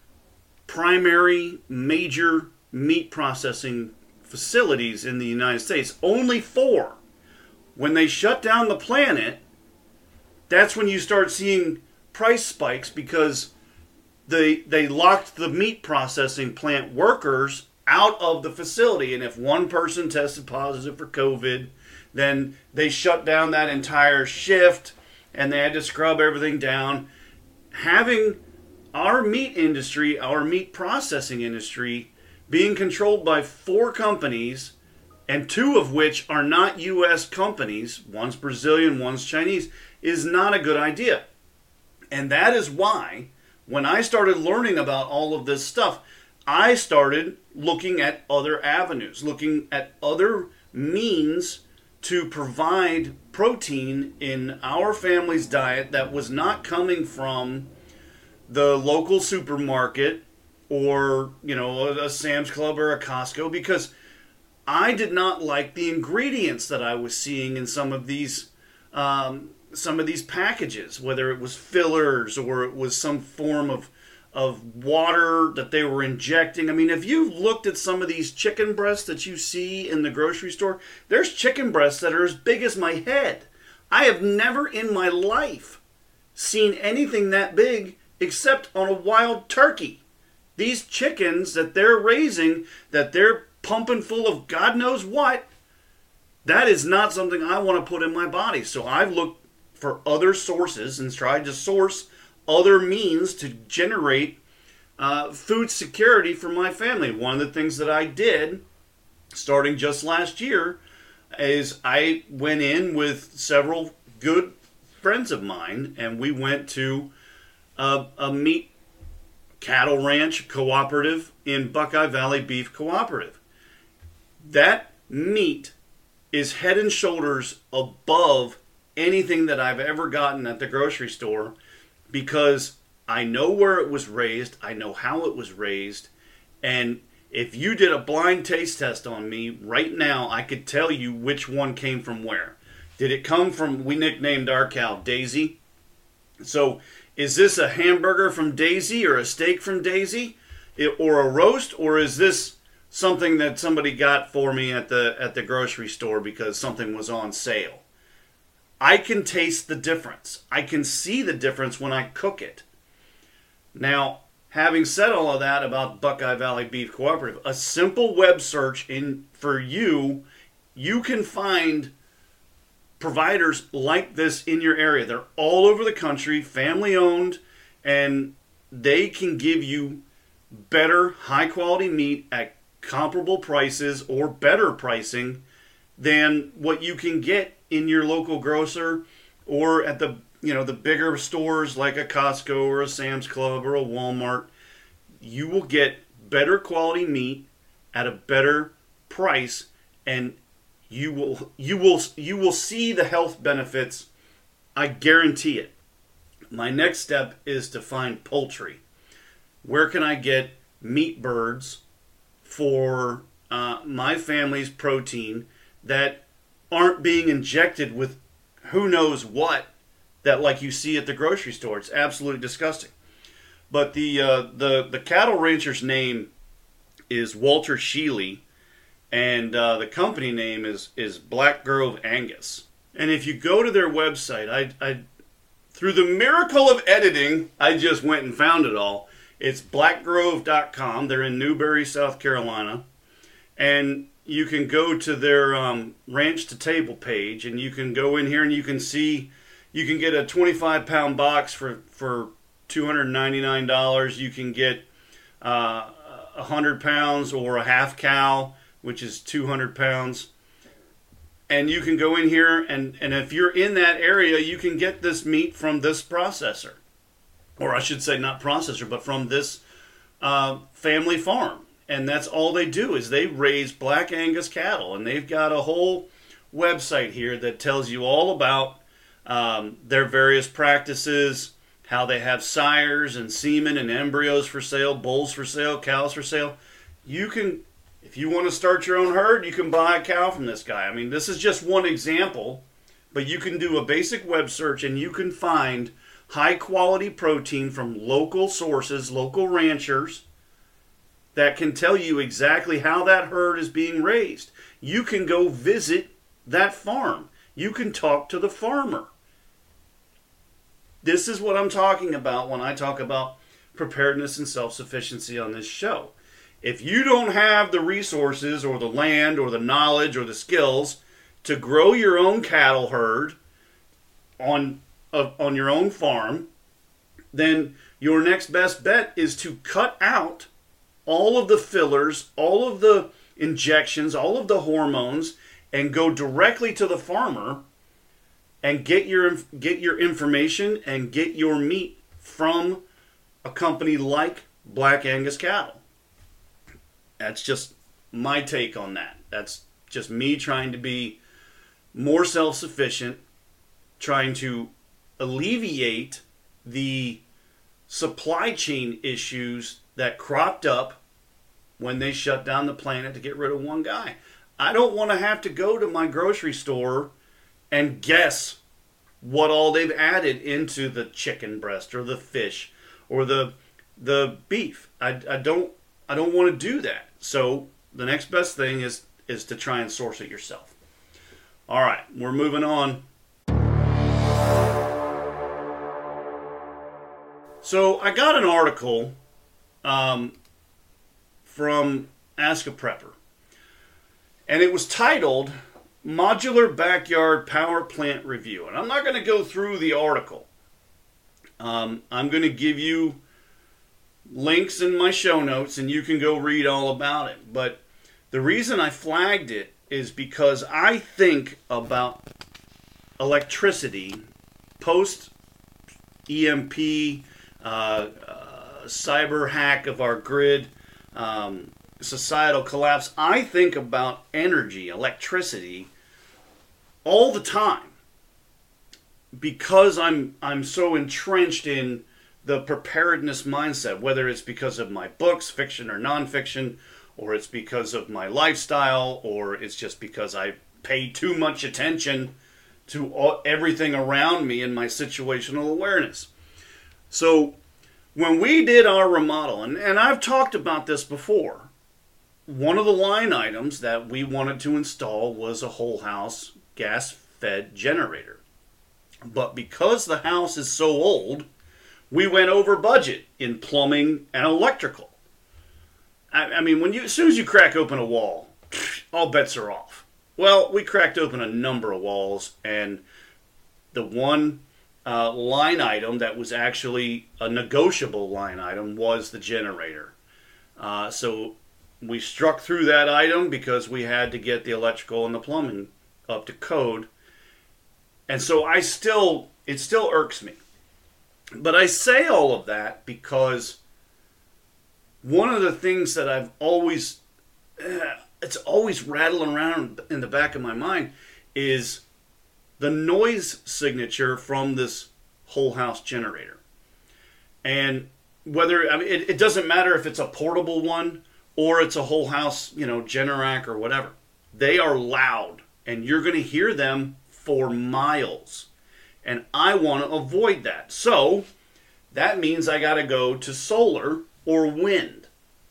primary major meat processing facilities in the United States, only four, when they shut down the planet, that's when you start seeing price spikes because they locked the meat processing plant workers out of the facility. And if one person tested positive for COVID, then they shut down that entire shift and they had to scrub everything down. Having our meat industry, our meat processing industry, being controlled by four companies, and two of which are not U.S. companies, one's Brazilian, one's Chinese, is not a good idea. And that is why, when I started learning about all of this stuff, I started looking at other avenues, looking at other means to provide protein in our family's diet that was not coming from the local supermarket or, a Sam's Club or a Costco, because I did not like the ingredients that I was seeing in some of these packages, whether it was fillers or it was some form of water that they were injecting. I mean, if you looked at some of these chicken breasts that you see in the grocery store, there's chicken breasts that are as big as my head. I have never in my life seen anything that big except on a wild turkey. These chickens that they're raising, that they're pumping full of God knows what, that is not something I want to put in my body. So I've looked for other sources and tried to source other means to generate food security for my family. One of the things that I did, starting just last year, is I went in with several good friends of mine, and we went to a meat cattle ranch cooperative in Buckeye Valley Beef Cooperative. That meat is head and shoulders above anything that I've ever gotten at the grocery store, because I know where it was raised, I know how it was raised, and If you did a blind taste test on me right now, I could tell you which one came from where. Did it come from, we nicknamed our cow Daisy. So is this a hamburger from Daisy or a steak from Daisy? Or a roast? Or is this something that somebody got for me at the grocery store because something was on sale? I can taste the difference. I can see the difference when I cook it. Now, having said all of that about Buckeye Valley Beef Cooperative, a simple web search for you can find providers like this in your area. They're all over the country, family owned, and they can give you better, high quality meat at comparable prices or better pricing than what you can get in your local grocer or at the bigger stores like a Costco or a Sam's Club or a Walmart. You will get better quality meat at a better price, and you will see the health benefits. I guarantee it. My next step is to find poultry. Where can I get meat birds for my family's protein that aren't being injected with who knows what that like you see at the grocery store? It's absolutely disgusting. But the cattle rancher's name is Walter Sheely, and the company name is Black Grove Angus. And if you go to their website, I through the miracle of editing, I just went and found it all. It's blackgrove.com. They're in Newberry, South Carolina. And you can go to their ranch to table page, and you can go in here and you can see, you can get a 25-pound box for $299. You can get 100 pounds or a half cow, which is 200 pounds. And you can go in here, and if you're in that area, you can get this meat from this processor. Or I should say not processor, but from this family farm. And that's all they do is they raise Black Angus cattle. And they've got a whole website here that tells you all about their various practices, how they have sires and semen and embryos for sale, bulls for sale, cows for sale. You can, if you want to start your own herd, you can buy a cow from this guy. I mean, this is just one example, but you can do a basic web search and you can find high quality protein from local sources, local ranchers, that can tell you exactly how that herd is being raised. You can go visit that farm. You can talk to the farmer. This is what I'm talking about when I talk about preparedness and self-sufficiency on this show. If you don't have the resources or the land or the knowledge or the skills to grow your own cattle herd on your own farm, then your next best bet is to cut out all of the fillers, all of the injections, all of the hormones, and go directly to the farmer and get your information and get your meat from a company like Black Angus Cattle. That's just my take on that. That's just me trying to be more self-sufficient, trying to alleviate the supply chain issues that cropped up when they shut down the planet to get rid of one guy. I don't want to have to go to my grocery store and guess what all they've added into the chicken breast or the fish or the beef. I don't want to do that. So the next best thing is to try and source it yourself. All right, we're moving on. So I got an article from Ask a Prepper, and it was titled Modular Backyard Power Plant Review. And I'm not going to go through the article. I'm going to give you links in my show notes, and you can go read all about it. But the reason I flagged it is because I think about electricity post EMP, cyber hack of our grid, societal collapse. I think about energy, electricity, all the time because I'm so entrenched in the preparedness mindset, whether it's because of my books, fiction or nonfiction, or it's because of my lifestyle, or it's just because I pay too much attention to everything around me in my situational awareness. So when we did our remodel, and I've talked about this before, one of the line items that we wanted to install was a whole house gas-fed generator. But because the house is so old, we went over budget in plumbing and electrical. I mean, as soon as you crack open a wall, all bets are off. Well, we cracked open a number of walls, and the one line item that was actually a negotiable line item was the generator. So we struck through that item because we had to get the electrical and the plumbing up to code. And so it still irks me. But I say all of that because one of the things that I've always, it's always rattling around in the back of my mind is the noise signature from this whole house generator. And it doesn't matter if it's a portable one or it's a whole house, Generac or whatever. They are loud, and you're going to hear them for miles. And I want to avoid that. So that means I got to go to solar or wind.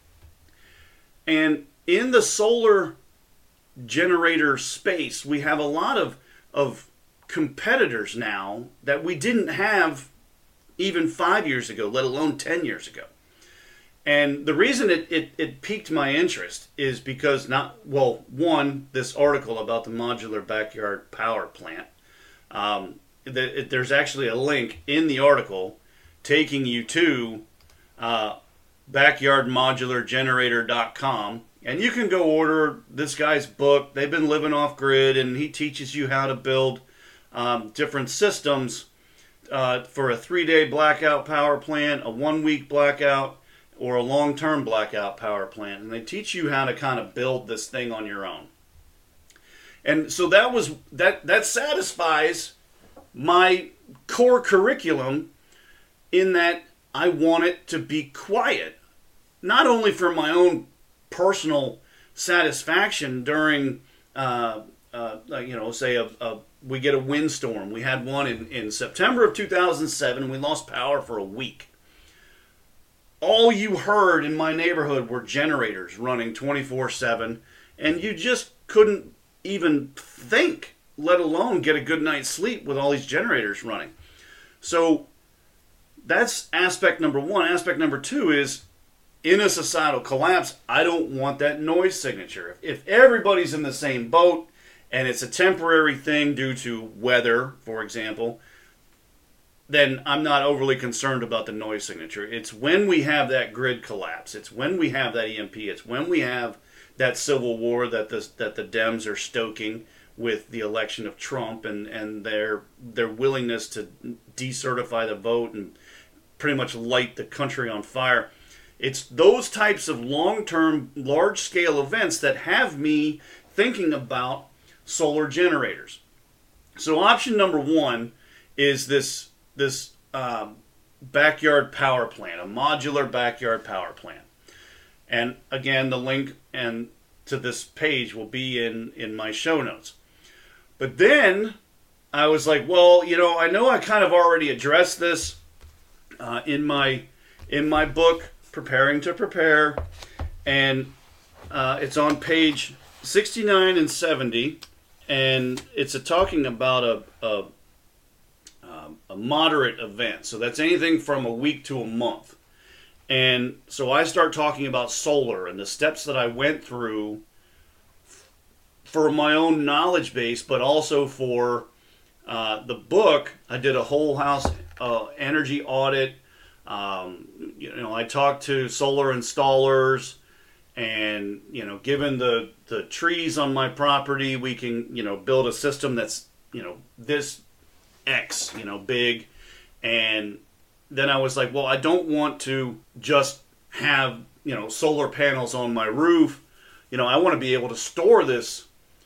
And in the solar generator space, we have a lot of competitors now that we didn't have even 5 years ago, let alone 10 years ago. And the reason it piqued my interest is because this article about the modular backyard power plant, there's actually a link in the article taking you to backyardmodulargenerator.com, and you can go order this guy's book. They've been living off grid, and he teaches you how to build different systems for a 3-day blackout power plant, a 1-week blackout, or a long-term blackout power plant. And they teach you how to kind of build this thing on your own. And so that satisfies my core curriculum in that I want it to be quiet, not only for my own personal satisfaction during, say we get a windstorm. We had one in September of 2007. We lost power for a week. All you heard in my neighborhood were generators running 24/7, and you just couldn't even think, let alone get a good night's sleep with all these generators running. So that's aspect number one. Aspect number two is, in a societal collapse, I don't want that noise signature. If everybody's in the same boat and it's a temporary thing due to weather, for example, then I'm not overly concerned about the noise signature. It's when we have that grid collapse, it's when we have that EMP, it's when we have that civil war that the Dems are stoking with the election of Trump and their willingness to decertify the vote and pretty much light the country on fire. It's those types of long-term, large-scale events that have me thinking about solar generators. So option number one is this backyard power plant, a modular backyard power plant. And again, the link to this page will be in my show notes. But then I was like, well, I know I kind of already addressed this in my book, Preparing to Prepare, and it's on page 69 and 70, and it's talking about a moderate event. So that's anything from a week to a month. And so I start talking about solar and the steps that I went through for my own knowledge base, but also for the book. I did a whole house energy audit. I talked to solar installers, and given the trees on my property, we can build a system that's this X big. And then I was like, well, I don't want to just have solar panels on my roof. I want to be able to store this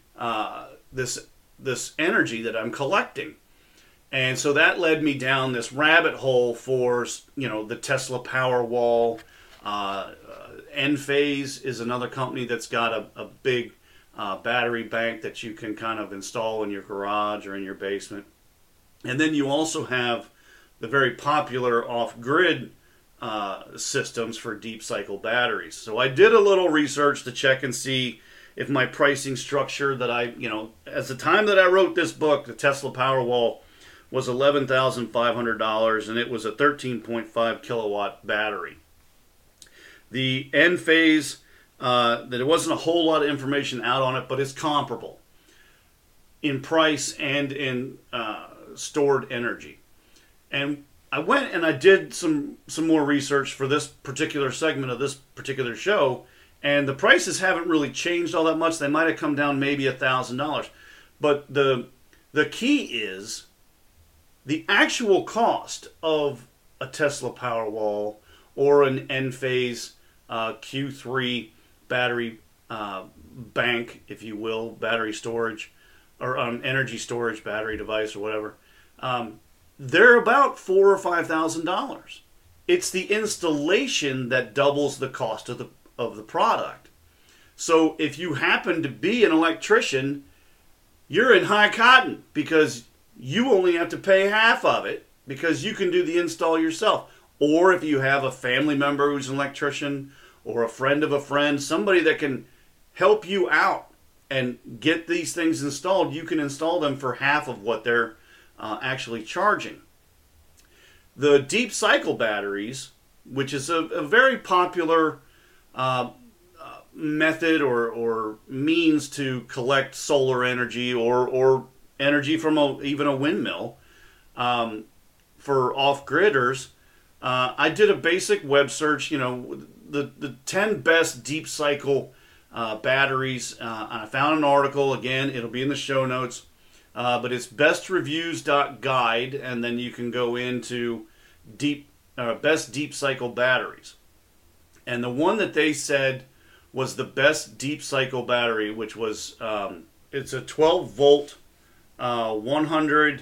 energy that I'm collecting. And so that led me down this rabbit hole for the Tesla Powerwall, Enphase is another company that's got a big battery bank that you can kind of install in your garage or in your basement. And then you also have the very popular off-grid systems for deep cycle batteries. So I did a little research to check and see if my pricing structure that at the time that I wrote this book, the Tesla Powerwall was $11,500, and it was a 13.5 kilowatt battery. The Enphase, there wasn't a whole lot of information out on it, but it's comparable in price and in stored energy. And I went and I did some more research for this particular segment of this particular show, and the prices haven't really changed all that much. They might have come down maybe $1,000. But the key is the actual cost of a Tesla Powerwall or an Enphase Q3 battery bank, if you will, battery storage, or energy storage battery device or whatever. They're about $4,000 or $5,000. It's the installation that doubles the cost of the product. So if you happen to be an electrician, you're in high cotton because you only have to pay half of it because you can do the install yourself. Or if you have a family member who's an electrician or a friend of a friend, somebody that can help you out and get these things installed, you can install them for half of what they're actually charging. The deep cycle batteries, which is a very popular method or means to collect solar energy or energy from even a windmill for off-gridders, I did a basic web search, the 10 best deep cycle batteries. I found an article, again, it'll be in the show notes. But it's bestreviews.guide, and then you can go into best deep cycle batteries. And the one that they said was the best deep cycle battery, which was it's a 12 volt, 100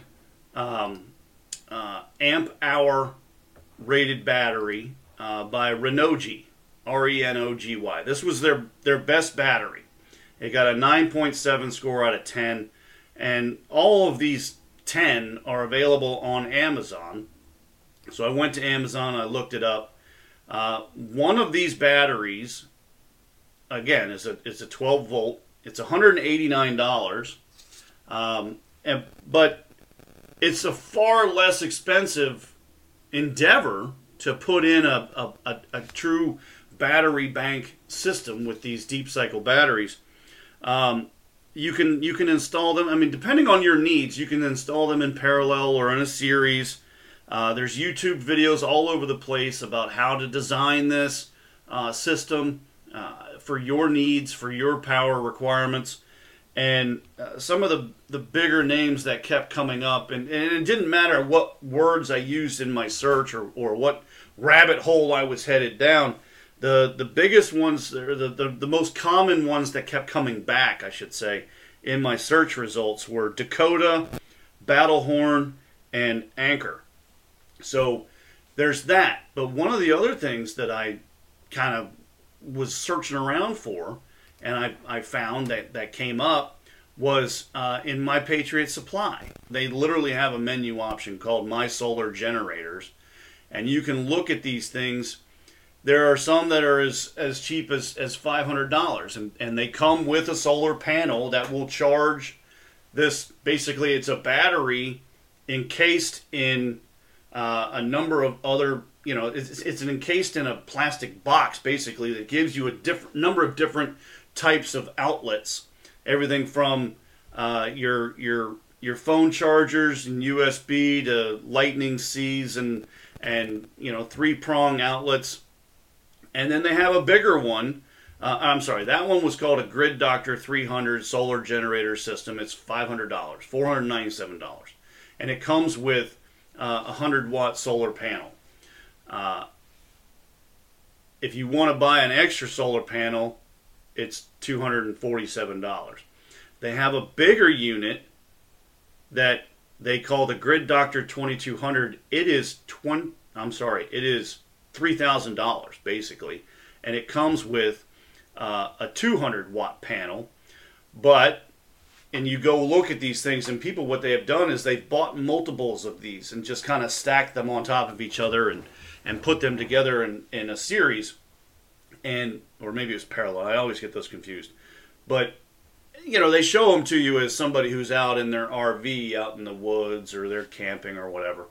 amp hour rated battery by Renogy, Renogy. This was their best battery. It got a 9.7 score out of 10. And all of these 10 are available on Amazon. So I went to Amazon, I looked it up. One of these batteries, again, is a 12 volt. It's $189. But it's a far less expensive endeavor to put in a true battery bank system with these deep cycle batteries. You can install them. I mean, depending on your needs, you can install them in parallel or in a series. There's YouTube videos all over the place about how to design this system for your needs, for your power requirements. And some of the bigger names that kept coming up, and it didn't matter what words I used in my search or what rabbit hole I was headed down. The biggest ones, or the most common ones that kept coming back, I should say, in my search results were Dakota, Battlehorn, and Anchor. So there's that. But one of the other things that I kind of was searching around for, and I found that came up, was in My Patriot Supply. They literally have a menu option called My Solar Generators, and you can look at these things. There are some that are as cheap as $500, and they come with a solar panel that will charge this. Basically, it's a battery encased in a number of other, it's encased in a plastic box, basically, that gives you a number of different types of outlets. Everything from your phone chargers and USB to Lightning C's and 3-prong outlets. And then they have a bigger one. That one was called a Grid Doctor 300 solar generator system. It's $500, $497. And it comes with a 100-watt solar panel. If you want to buy an extra solar panel, it's $247. They have a bigger unit that they call the Grid Doctor 2200. It is $3,000 basically, and it comes with a 200 watt panel. And you go look at these things, and people, what they have done is they've bought multiples of these and just kind of stacked them on top of each other and put them together in a series, or maybe it was parallel. I always get those confused. But, they show them to you as somebody who's out in their RV out in the woods, or they're camping or whatever.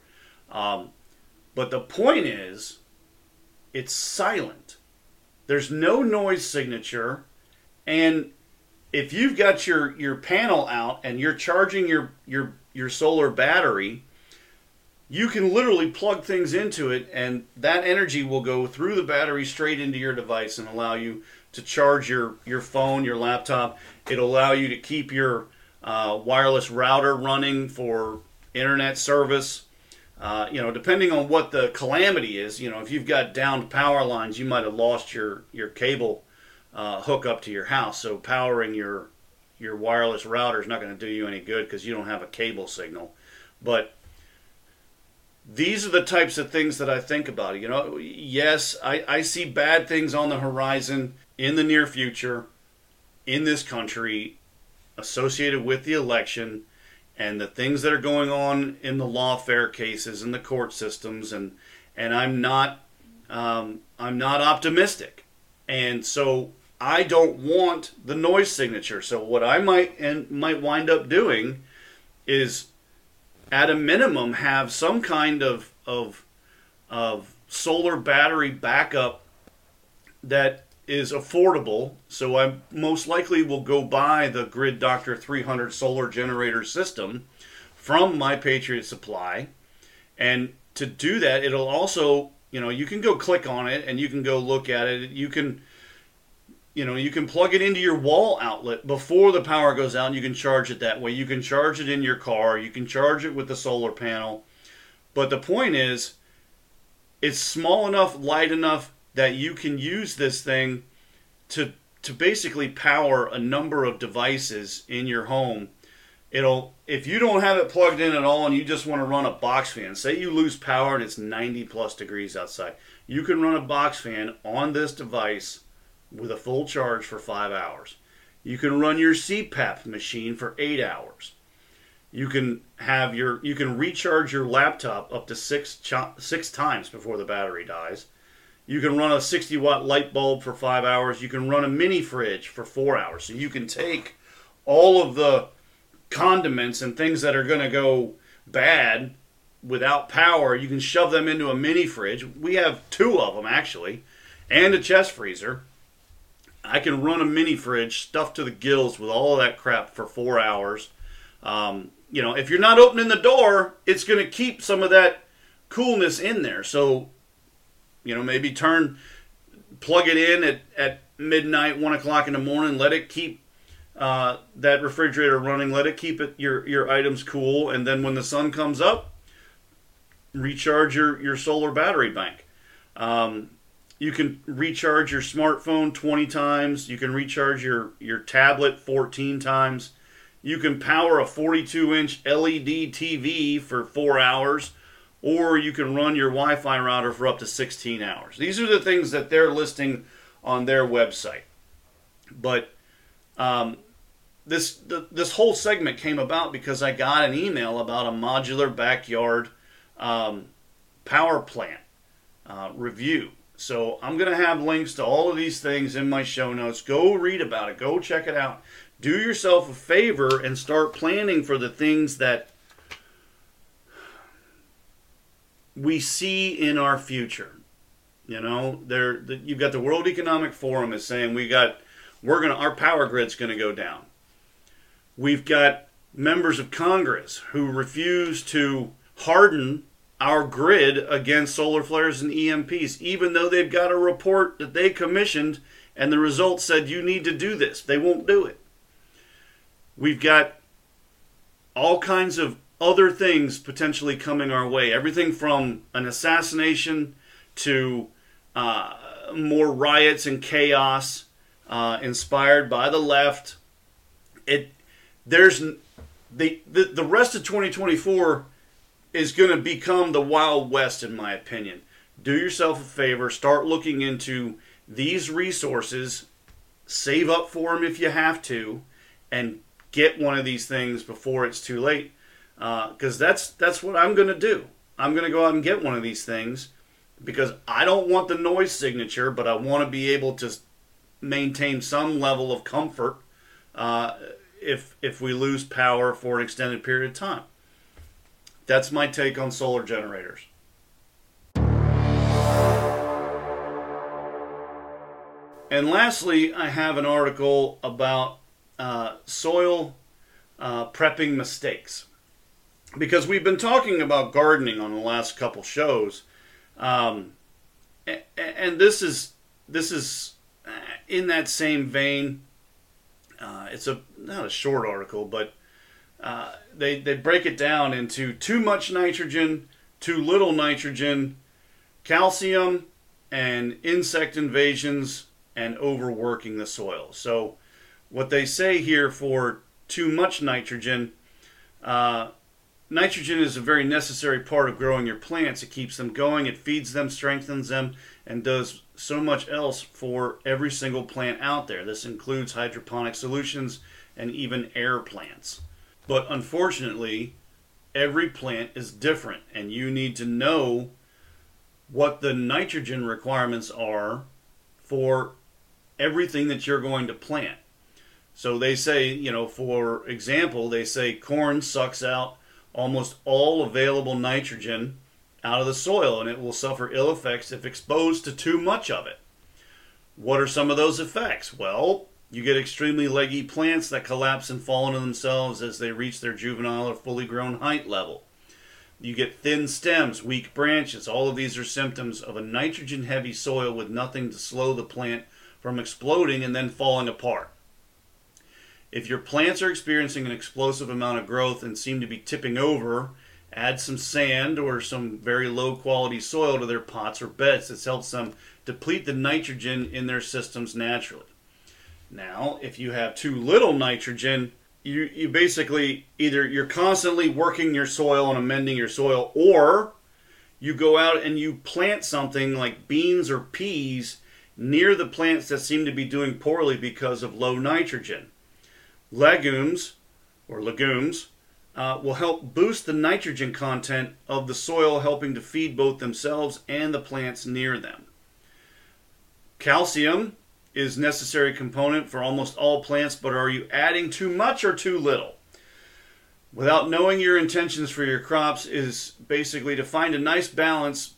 But the point is, it's silent. There's no noise signature, and if you've got your panel out and you're charging your solar battery, you can literally plug things into it, and that energy will go through the battery straight into your device and allow you to charge your phone, your laptop. It'll allow you to keep your wireless router running for internet service. Depending on what the calamity is, if you've got downed power lines, you might have lost your cable hook up to your house. So powering your wireless router is not going to do you any good because you don't have a cable signal. But these are the types of things that I think about. Yes, I see bad things on the horizon in the near future in this country associated with the election and the things that are going on in the lawfare cases and the court systems, and I'm not optimistic, and so I don't want the noise signature. So what I might wind up doing is, at a minimum, have some kind of solar battery backup that is affordable. So I most likely will go buy the Grid Doctor 300 solar generator system from My Patriot Supply. And to do that, it'll also, you can go click on it and you can go look at it. You can plug it into your wall outlet before the power goes out, and you can charge it that way. You can charge it in your car. You can charge it with the solar panel. But the point is, it's small enough, light enough that you can use this thing to basically power a number of devices in your home. If you don't have it plugged in at all and you just want to run a box fan, say you lose power and it's 90 plus degrees outside, you can run a box fan on this device with a full charge for 5 hours. You can run your CPAP machine for 8 hours. You can recharge your laptop up to six times before the battery dies. You can run a 60 watt light bulb for 5 hours. You can run a mini fridge for 4 hours. So you can take all of the condiments and things that are going to go bad without power. You can shove them into a mini fridge. We have 2 of them actually, and a chest freezer. I can run a mini fridge stuffed to the gills with all of that crap for 4 hours. If you're not opening the door, it's going to keep some of that coolness in there. So, maybe plug it in at midnight, 1 o'clock in the morning. Let it keep that refrigerator running. Let it keep your items cool. And then when the sun comes up, recharge your solar battery bank. You can recharge your smartphone 20 times. You can recharge your tablet 14 times. You can power a 42-inch LED TV for 4 hours, or you can run your Wi-Fi router for up to 16 hours. These are the things that they're listing on their website. But this whole segment came about because I got an email about a modular backyard power plant review. So I'm going to have links to all of these things in my show notes. Go read about it. Go check it out. Do yourself a favor and start planning for the things that we see in our future. You've got the World Economic Forum is saying our power grid's going to go down. We've got members of Congress who refuse to harden our grid against solar flares and EMPs, even though they've got a report that they commissioned and the results said you need to do this. They won't do it. We've got all kinds of other things potentially coming our way. Everything from an assassination to more riots and chaos inspired by the left. The rest of 2024 is going to become the Wild West, in my opinion. Do yourself a favor. Start looking into these resources, save up for them if you have to, and get one of these things before it's too late. Because that's what I'm going to do. I'm going to go out and get one of these things because I don't want the noise signature, but I want to be able to maintain some level of comfort if we lose power for an extended period of time. That's my take on solar generators. And lastly, I have an article about soil prepping mistakes. Because we've been talking about gardening on the last couple shows. And this is in that same vein. It's not a short article, but they break it down into too much nitrogen, too little nitrogen, calcium, and insect invasions, and overworking the soil. So what they say here for too much nitrogen, nitrogen is a very necessary part of growing your plants. It keeps them going, it feeds them, strengthens them, and does so much else for every single plant out there. This includes hydroponic solutions and even air plants. But unfortunately, every plant is different, and you need to know what the nitrogen requirements are for everything that you're going to plant. So they say, for example, they say corn sucks out almost all available nitrogen out of the soil, and it will suffer ill effects if exposed to too much of it. What are some of those effects? Well, you get extremely leggy plants that collapse and fall into themselves as they reach their juvenile or fully grown height level. You get thin stems, weak branches. All of these are symptoms of a nitrogen-heavy soil with nothing to slow the plant from exploding and then falling apart. If your plants are experiencing an explosive amount of growth and seem to be tipping over, add some sand or some very low quality soil to their pots or beds. This helps them deplete the nitrogen in their systems naturally. Now, if you have too little nitrogen, you basically either you're constantly working your soil and amending your soil, or you go out and you plant something like beans or peas near the plants that seem to be doing poorly because of low nitrogen. Legumes will help boost the nitrogen content of the soil, helping to feed both themselves and the plants near them. Calcium is a necessary component for almost all plants, but are you adding too much or too little? Without knowing your intentions for your crops is basically to find a nice balanced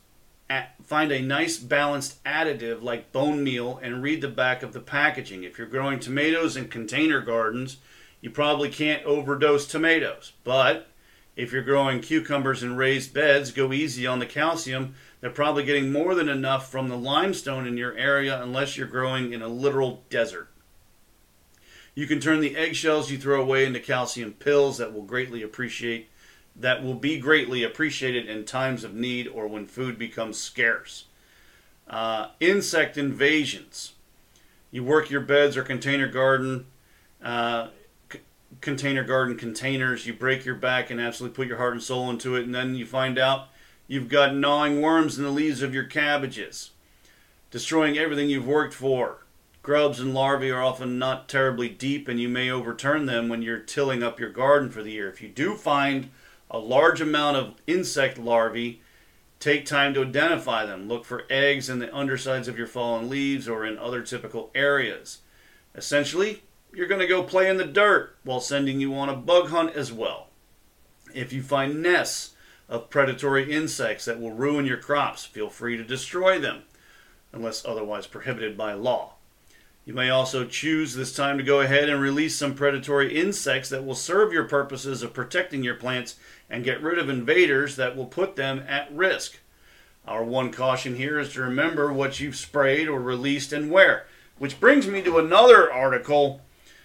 additive like bone meal and read the back of the packaging. If you're growing tomatoes in container gardens, you probably can't overdose tomatoes. But if you're growing cucumbers in raised beds, go easy on the calcium. They're probably getting more than enough from the limestone in your area unless you're growing in a literal desert. You can turn the eggshells you throw away into calcium pills that will be greatly appreciated in times of need or when food becomes scarce. Insect invasions. You work your beds or container garden containers, you break your back and absolutely put your heart and soul into it, and then you find out you've got gnawing worms in the leaves of your cabbages, destroying everything you've worked for. Grubs and larvae are often not terribly deep, and you may overturn them when you're tilling up your garden for the year. If you do find a large amount of insect larvae, take time to identify them. Look for eggs in the undersides of your fallen leaves or in other typical areas. Essentially, you're going to go play in the dirt while sending you on a bug hunt as well. If you find nests of predatory insects that will ruin your crops, feel free to destroy them, unless otherwise prohibited by law. You may also choose this time to go ahead and release some predatory insects that will serve your purposes of protecting your plants and get rid of invaders that will put them at risk. Our one caution here is to remember what you've sprayed or released and where. Which brings me to another article.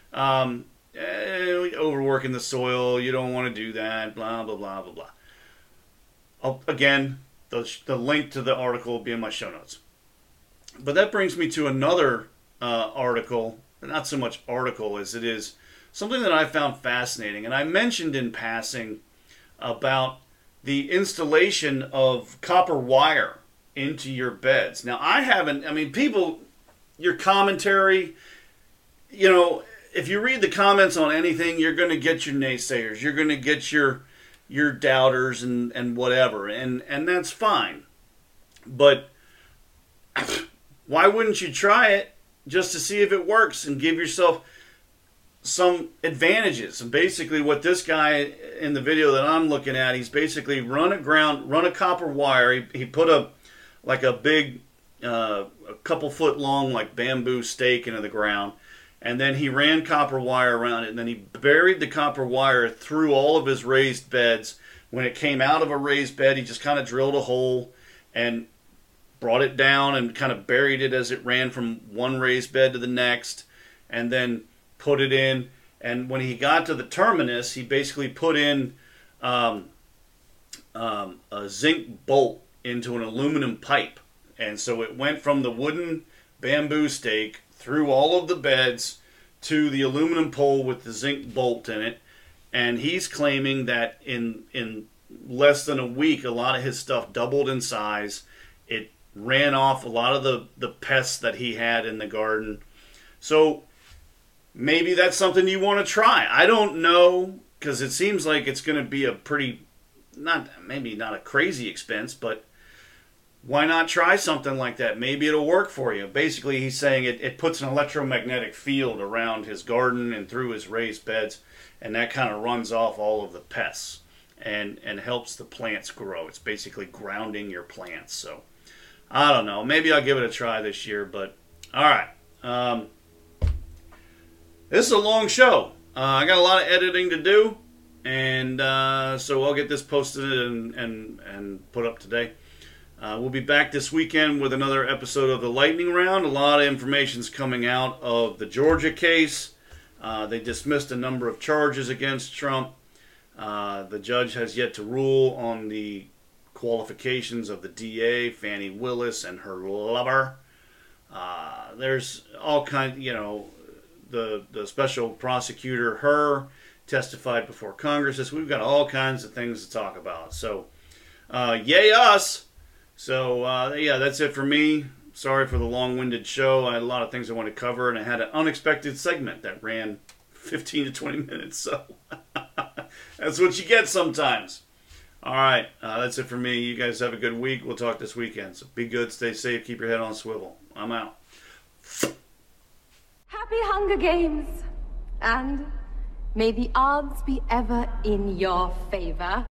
Overworking the soil, you don't want to do that, blah, blah, blah, blah, blah. Again, the link to the article will be in my show notes. But that brings me to another article, not so much article as it is something that I found fascinating. And I mentioned in passing about the installation of copper wire into your beds. Now, people your commentary, you know, if you read the comments on anything, you're going to get your naysayers. You're going to get your doubters and whatever. And that's fine. But why wouldn't you try it just to see if it works and give yourself some advantages? And basically what this guy in the video that I'm looking at, he's basically run a copper wire. He put a big, a couple foot long, like bamboo stake into the ground. And then he ran copper wire around it. And then he buried the copper wire through all of his raised beds. When it came out of a raised bed, he just kind of drilled a hole and brought it down and kind of buried it as it ran from one raised bed to the next. And then put it in. And when he got to the terminus, he basically put in a zinc bolt into an aluminum pipe. And so it went from the wooden bamboo stake through all of the beds to the aluminum pole with the zinc bolt in it. And he's claiming that in less than a week, a lot of his stuff doubled in size. It ran off a lot of the pests that he had in the garden. So maybe that's something you want to try. I don't know, because it seems like it's going to be a pretty, maybe not a crazy expense, but why not try something like that? Maybe it'll work for you. Basically, he's saying it puts an electromagnetic field around his garden and through his raised beds, and that kind of runs off all of the pests and helps the plants grow. It's basically grounding your plants. So, I don't know. Maybe I'll give it a try this year, but all right. This is a long show. I got a lot of editing to do, and so I'll get this posted and put up today. We'll be back this weekend with another episode of the Lightning Round. A lot of information's coming out of the Georgia case. They dismissed a number of charges against Trump. The judge has yet to rule on the qualifications of the DA, Fani Willis, and her lover. There's all kinds, the special prosecutor, her, testified before Congress. We've got all kinds of things to talk about. So, yay us! So, that's it for me. Sorry for the long-winded show. I had a lot of things I wanted to cover, and I had an unexpected segment that ran 15 to 20 minutes. So, that's what you get sometimes. All right, that's it for me. You guys have a good week. We'll talk this weekend. So, be good, stay safe, keep your head on a swivel. I'm out. Happy Hunger Games, and may the odds be ever in your favor.